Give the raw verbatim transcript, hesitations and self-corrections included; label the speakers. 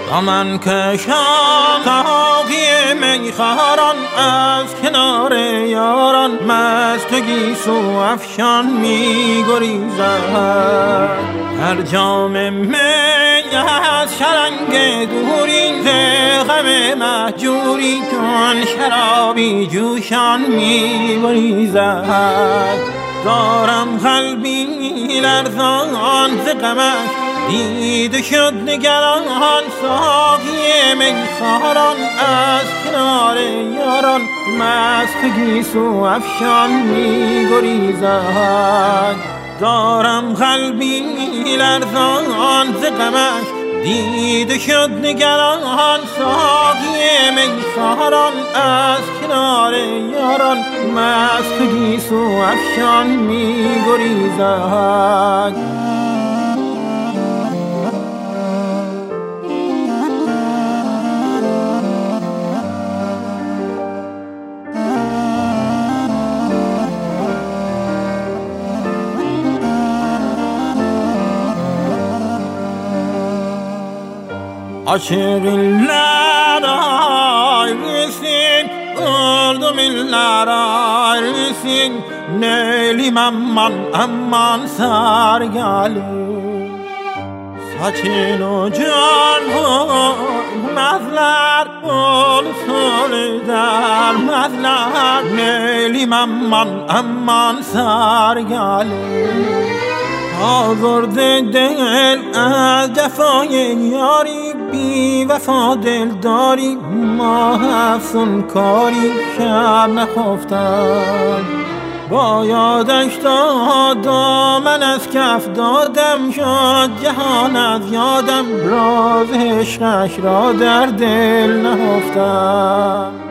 Speaker 1: دامن کشان ساقی میخواران از کنار یاران مست گیسو افشان می‌گریزد. هر جام می از شرنگ دوری ز غم مهجوری چون شرابی جوشان می‌گریزد. دارم قلبی لرزان ز غمش دیده شد نگران ساقی میخواران از کنار یاران مست گیسو افشان می‌گریزد. دارم قلبی لرزان ز غمش دیده شد نگران ساقی میخواران از کنار یاران مست گیسو افشان می‌گریزد. Aşırılar ayrısın, oldum iller ayrısın. Neylim aman aman sargalı. Saçın ucan olmazlar, olsun dermezler. Neylim aman aman sargalı. آزرده دل از جفای یاری بی وفا دل داری ما افسون کاری شب نخفتم با یادش تا دامن از کف دادم شد جهان از یادم راز عشقش را در دل نهفتم.